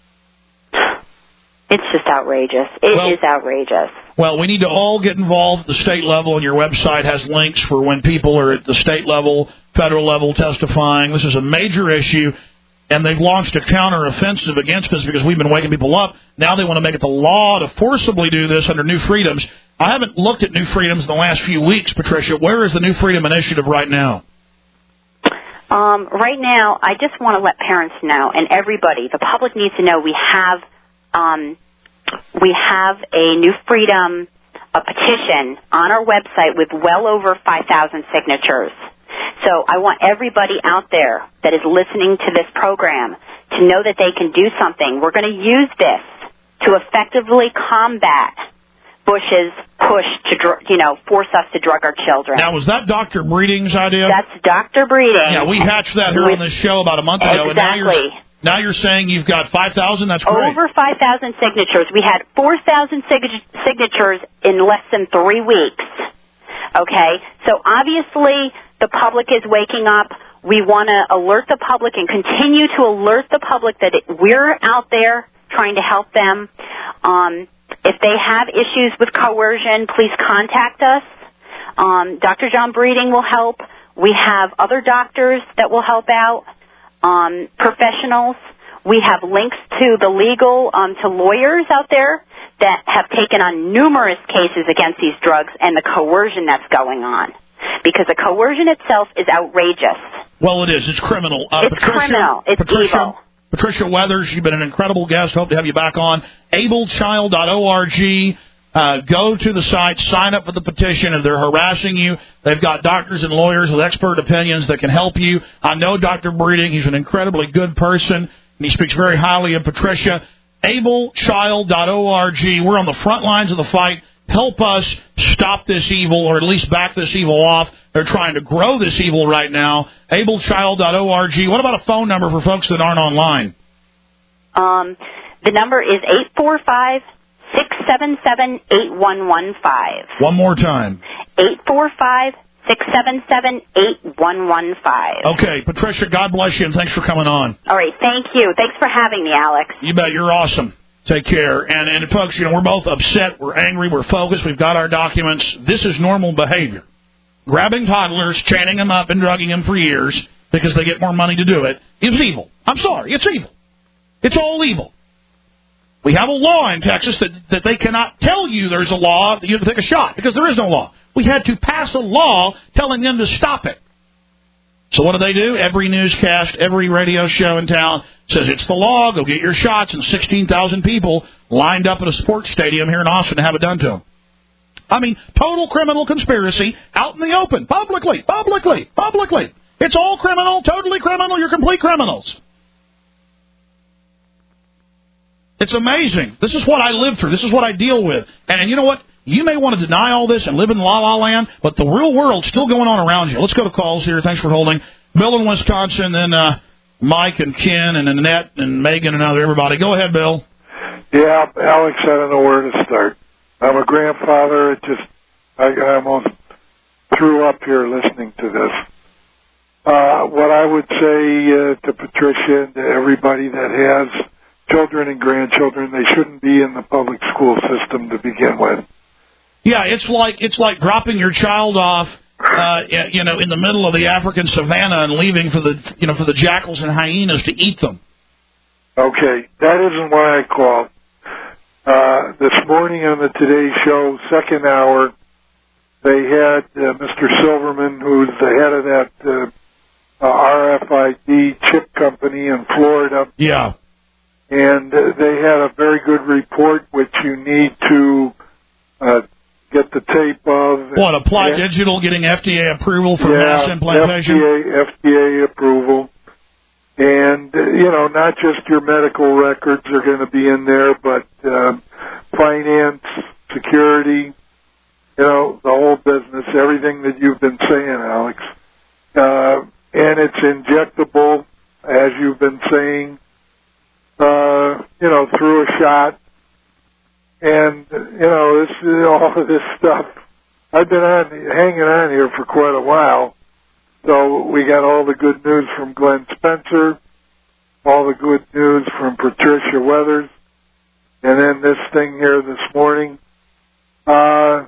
It's just outrageous. It is outrageous. Well, we need to all get involved at the state level, and your website has links for when people are at the state level, federal level testifying. This is a major issue, and they've launched a counteroffensive against us because we've been waking people up. Now they want to make it the law to forcibly do this under New Freedoms. I haven't looked at New Freedoms in the last few weeks, Patricia. Where is the New Freedom Initiative right now? Right now, I just want to let parents know, and everybody, the public needs to know, we have a New Freedom petition on our website with well over 5,000 signatures. So I want everybody out there that is listening to this program to know that they can do something. We're going to use this to effectively combat Bush's push to, force us to drug our children. Now, was that Dr. Breeding's idea? That's Dr. Breeding. Yeah, we hatched that here on this show about a month ago. Exactly. Now you're saying you've got 5,000? That's great. Over 5,000 signatures. We had 4,000 signatures in less than 3 weeks. Okay? So obviously the public is waking up. We want to alert the public and continue to alert the public that we're out there trying to help them. If they have issues with coercion, please contact us. Dr. John Breeding will help. We have other doctors that will help out, professionals. We have links to the legal, to lawyers out there that have taken on numerous cases against these drugs and the coercion that's going on. Because the coercion itself is outrageous. Well, it is. It's criminal. It's criminal. It's evil. Patricia Weathers, you've been an incredible guest. Hope to have you back on. ablechild.org. Go to the site, sign up for the petition. If they're harassing you, they've got doctors and lawyers with expert opinions that can help you. I know Dr. Breeding. He's an incredibly good person, and he speaks very highly of Patricia. ablechild.org. We're on the front lines of the fight. Help us stop this evil, or at least back this evil off. They're trying to grow this evil right now. ablechild.org. What about a phone number for folks that aren't online? The number is 845-677-8115. One more time. 845-677-8115. Okay, Patricia, God bless you, and thanks for coming on. All right, thank you. Thanks for having me, Alex. You bet. You're awesome. Take care. And folks, we're both upset. We're angry. We're focused. We've got our documents. This is normal behavior. Grabbing toddlers, chaining them up, and drugging them for years because they get more money to do it is evil. I'm sorry. It's evil. It's all evil. We have a law in Texas that they cannot tell you there's a law that you have to take a shot because there is no law. We had to pass a law telling them to stop it. So what do? Every newscast, every radio show in town says it's the law, go get your shots, and 16,000 people lined up at a sports stadium here in Austin to have it done to them. I mean, total criminal conspiracy out in the open, publicly. It's all criminal, totally criminal, you're complete criminals. It's amazing. This is what I live through. This is what I deal with. And you know what? You may want to deny all this and live in la-la land, but the real world's still going on around you. Let's go to calls here. Thanks for holding. Bill in Wisconsin, then Mike and Ken and Annette and Megan and everybody. Go ahead, Bill. Yeah, Alex, I don't know where to start. I'm a grandfather. I almost threw up here listening to this. What I would say to Patricia and to everybody that has children and grandchildren, they shouldn't be in the public school system to begin with. Yeah, it's like dropping your child off, in the middle of the African savannah and leaving for the jackals and hyenas to eat them. Okay, that isn't why I called. This morning on the Today Show, second hour, they had Mr. Silverman, who's the head of that RFID chip company in Florida. Yeah. And they had a very good report, which you need to get the tape of. What, Applied Digital getting FDA approval for mass implantation? FDA approval. And, not just your medical records are going to be in there, but finance, security, the whole business, everything that you've been saying, Alex. And it's injectable, as you've been saying, through a shot. And, all of this stuff. I've been hanging on here for quite a while. So we got all the good news from Glenn Spencer, all the good news from Patricia Weathers, and then this thing here this morning. Let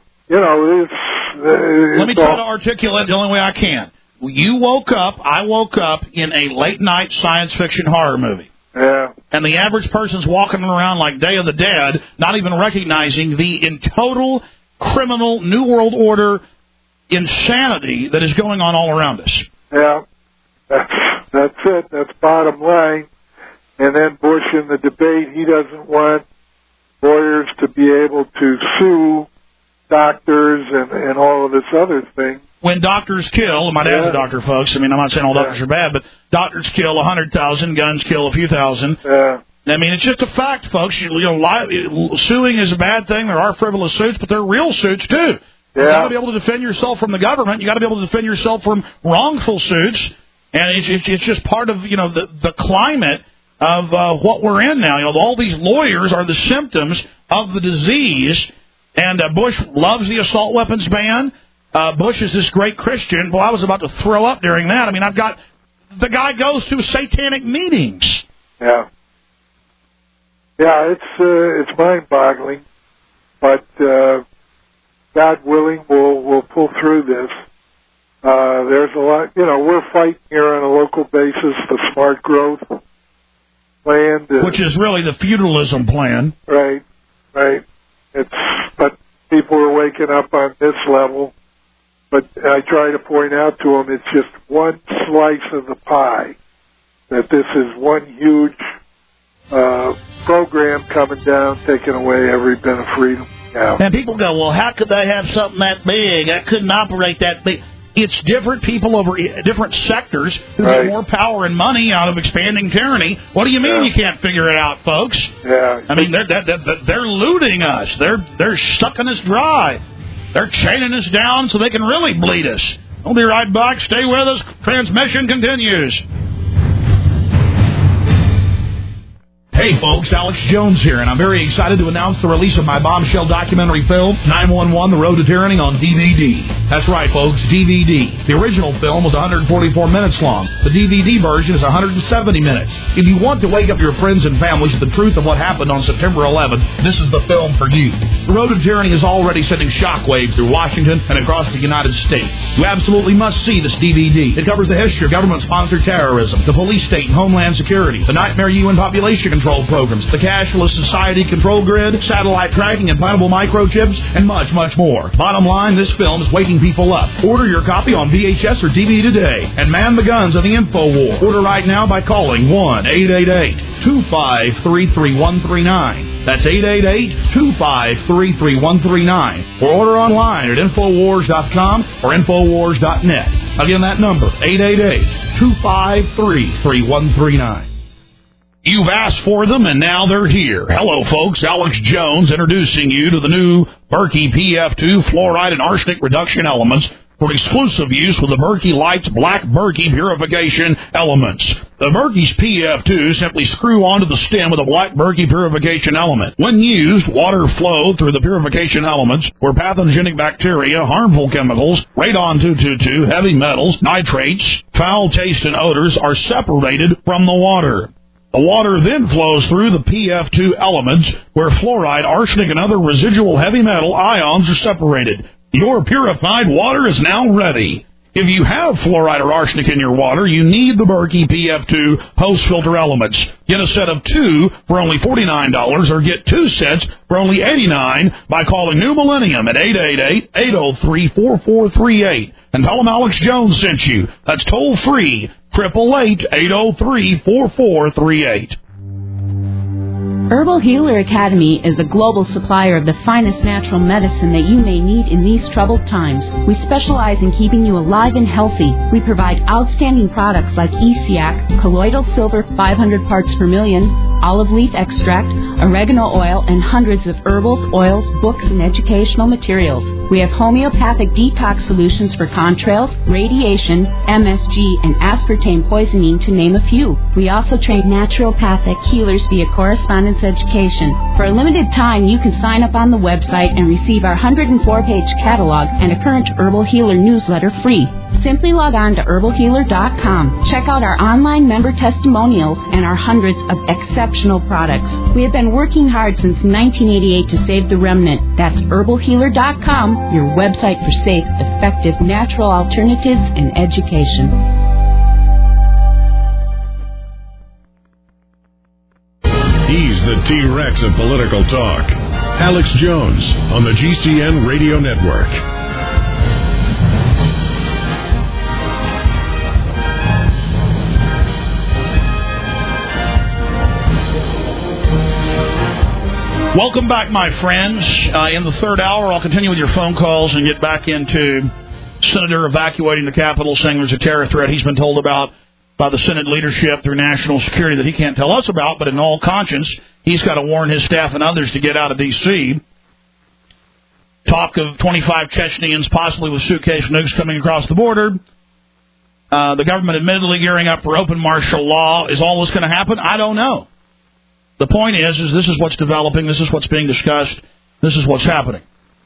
me try to articulate the only way I can. You woke up, I woke up in a late-night science fiction horror movie. Yeah. And the average person's walking around like Day of the Dead, not even recognizing the in total criminal New World Order insanity that is going on all around us. Yeah, that's it. That's bottom line. And then Bush in the debate, he doesn't want lawyers to be able to sue doctors and all of this other thing. When doctors kill, and my dad's a doctor, folks. I mean, I'm not saying all doctors are bad, but doctors kill 100,000, guns kill a few thousand. Yeah. I mean, it's just a fact, folks. Suing is a bad thing. There are frivolous suits, but there are real suits, too. Yeah. You got to be able to defend yourself from the government. You got to be able to defend yourself from wrongful suits. And it's just part of, the climate of what we're in now. You know, all these lawyers are the symptoms of the disease, and Bush loves the assault weapons ban. Bush is this great Christian. Well, I was about to throw up during that. I mean, I've got the guy goes to satanic meetings. Yeah. Yeah, it's mind-boggling, but God willing, we'll pull through this. There's a lot, you know, we're fighting here on a local basis, the smart growth plan. Which is really the feudalism plan. Right. But people are waking up on this level. But I try to point out to them it's just one slice of the pie, that this is one huge program coming down, taking away every bit of freedom. Yeah. And people go, well, how could they have something that big? That couldn't operate that big. It's different people over different sectors who get more power and money out of expanding tyranny. What do you mean you can't figure it out, folks? Yeah. I mean, they're looting us. They're sucking us dry. They're chaining us down so they can really bleed us. We'll be right back. Stay with us. Transmission continues. Hey folks, Alex Jones here, and I'm very excited to announce the release of my bombshell documentary film, 911: The Road to Tyranny, on DVD. That's right, folks, DVD. The original film was 144 minutes long. The DVD version is 170 minutes. If you want to wake up your friends and families to the truth of what happened on September 11th, this is the film for you. The Road to Tyranny is already sending shockwaves through Washington and across the United States. You absolutely must see this DVD. It covers the history of government-sponsored terrorism, the police state and homeland security, the nightmare UN population control programs, the cashless society control grid, satellite tracking, implantable microchips, and much, much more. Bottom line, this film is waking people up. Order your copy on VHS or DVD today and man the guns of the info war. Order right now by calling 1-888-253-3139. That's 888-253-3139. Or order online at Infowars.com or Infowars.net. Again, that number, 888-253-3139. You've asked for them, and now they're here. Hello, folks. Alex Jones introducing you to the new Berkey PF2 fluoride and arsenic reduction elements for exclusive use with the Berkey Lights Black Berkey purification elements. The Berkey's PF2 simply screw onto the stem with a black Berkey purification element. When used, water flow through the purification elements where pathogenic bacteria, harmful chemicals, radon-222, heavy metals, nitrates, foul taste, and odors are separated from the water. The water then flows through the PF2 elements where fluoride, arsenic, and other residual heavy metal ions are separated. Your purified water is now ready. If you have fluoride or arsenic in your water, you need the Berkey PF2 post-filter elements. Get a set of 2 for only $49 or get 2 sets for only $89 by calling New Millennium at 888-803-4438. And tell them Alex Jones sent you. That's toll-free, 888-803-4438. Herbal Healer Academy is the global supplier of the finest natural medicine that you may need in these troubled times. We specialize in keeping you alive and healthy. We provide outstanding products like ESIAC, colloidal silver 500 parts per million, olive leaf extract, oregano oil, and hundreds of herbals, oils, books, and educational materials. We have homeopathic detox solutions for contrails, radiation, MSG, and aspartame poisoning, to name a few. We also train naturopathic healers via correspondence education. For a limited time, you can sign up on the website and receive our 104-page catalog and a current Herbal Healer newsletter free. Simply log on to herbalhealer.com. Check out our online member testimonials and our hundreds of exceptional products. We have been working hard since 1988 to save the remnant. That's herbalhealer.com, your website for safe, effective, natural alternatives and education. He's the T-Rex of political talk. Alex Jones on the GCN Radio Network. Welcome back, my friends. In the third hour, I'll continue with your phone calls and get back into Senator evacuating the Capitol, saying there's a terror threat he's been told about by the Senate leadership through national security that he can't tell us about, but in all conscience, he's got to warn his staff and others to get out of D.C. Talk of 25 Chechnyans possibly with suitcase nukes coming across the border. The government admittedly gearing up for open martial law. Is all this going to happen? I don't know. The point is this is what's developing. This is what's being discussed. This is what's happening.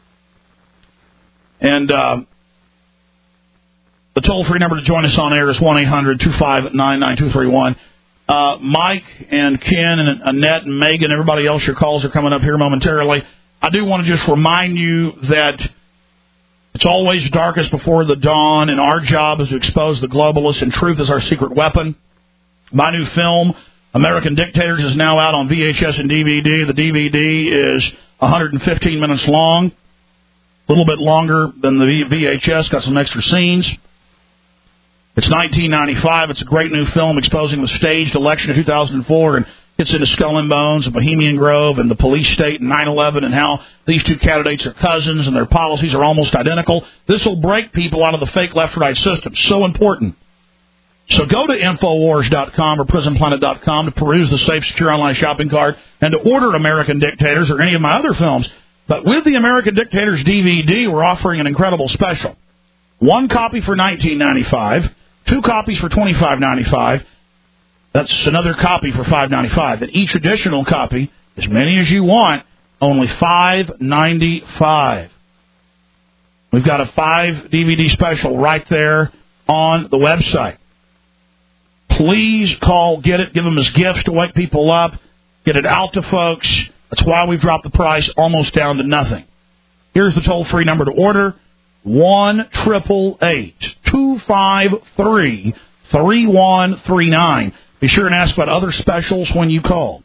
And the toll-free number to join us on air is 1-800-259-9231. Mike and Ken and Annette and Megan, everybody else, your calls are coming up here momentarily. I do want to just remind you that it's always darkest before the dawn, and our job is to expose the globalists, and truth is our secret weapon. My new film, American Dictators, is now out on VHS and DVD. The DVD is 115 minutes long, a little bit longer than the VHS, got some extra scenes. It's 1995. It's a great new film exposing the staged election of 2004 and gets into Skull and Bones and Bohemian Grove and the police state and 9/11 and how these two candidates are cousins and their policies are almost identical. This will break people out of the fake left-right system. So important. So go to Infowars.com or PrisonPlanet.com to peruse the safe, secure online shopping cart and to order American Dictators or any of my other films. But with the American Dictators DVD, we're offering an incredible special. 1 copy for $19.95, 2 copies for $25.95. That's another copy for $5.95. And each additional copy, as many as you want, only $5.95. We've got a 5 DVD special right there on the website. Please call, get it, give them as gifts to wake people up, get it out to folks. That's why we've dropped the price almost down to nothing. Here's the toll-free number to order, 1-888-253-3139. Be sure and ask about other specials when you call.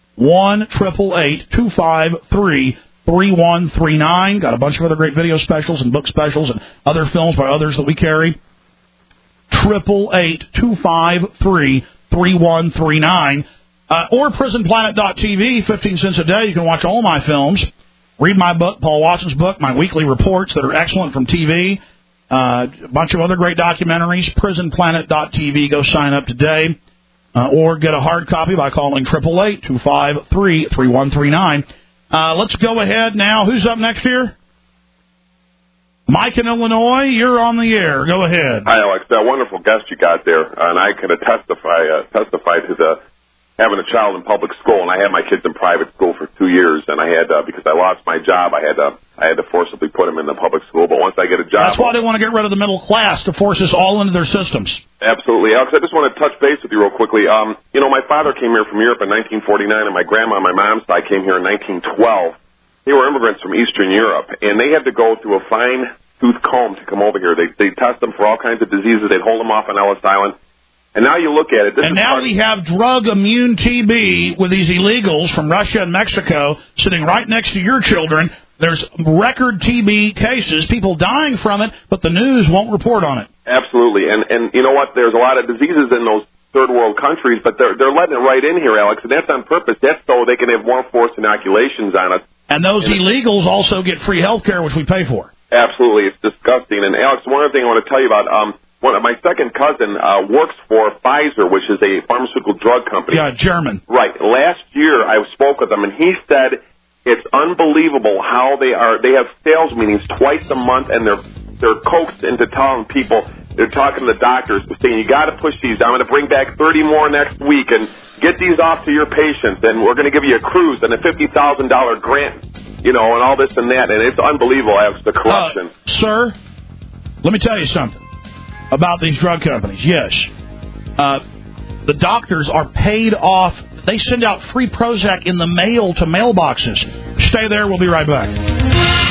1-888-253-3139. Got a bunch of other great video specials and book specials and other films by others that we carry. 888-253-3139. Or PrisonPlanet.tv, 15 cents a day. You can watch all my films. Read my book, Paul Watson's book, my weekly reports that are excellent from TV. A bunch of other great documentaries. PrisonPlanet.tv. Go sign up today. Or get a hard copy by calling 888-253-3139. Let's go ahead now. Who's up next here? Mike in Illinois, you're on the air. Go ahead. Hi, Alex. That wonderful guest you got there, and I could testify to the having a child in public school, and I had my kids in private school for 2 years, and I had because I lost my job, I had to forcibly put them in the public school. But once I get a job, that's why they want to get rid of the middle class to force us all into their systems. Absolutely, Alex. I just want to touch base with you real quickly. My father came here from Europe in 1949, and my grandma on my mom's side came here in 1912. They were immigrants from Eastern Europe, and they had to go through a fine-tooth comb to come over here. They test them for all kinds of diseases. They'd hold them off on Ellis Island. And now you look at it. And now we have drug-immune TB with these illegals from Russia and Mexico sitting right next to your children. There's record TB cases, people dying from it, but the news won't report on it. Absolutely. And you know what? There's a lot of diseases in those third-world countries, but they're letting it right in here, Alex, and that's on purpose. That's so they can have more forced inoculations on us. And those illegals also get free health care, which we pay for. Absolutely. It's disgusting. And, Alex, one other thing I want to tell you about, my second cousin works for Pfizer, which is a pharmaceutical drug company. Yeah, German. Right. Last year I spoke with him, and he said it's unbelievable how they have sales meetings twice a month, and they're coaxed into telling people, they're talking to the doctors, saying, you got to push these. I'm going to bring back 30 more next week, and get these off to your patients, and we're going to give you a cruise and a $50,000 grant, and all this and that, and it's unbelievable, Alex, the corruption. Sir, let me tell you something about these drug companies. Yes, the doctors are paid off. They send out free Prozac in the mail to mailboxes. Stay there. We'll be right back.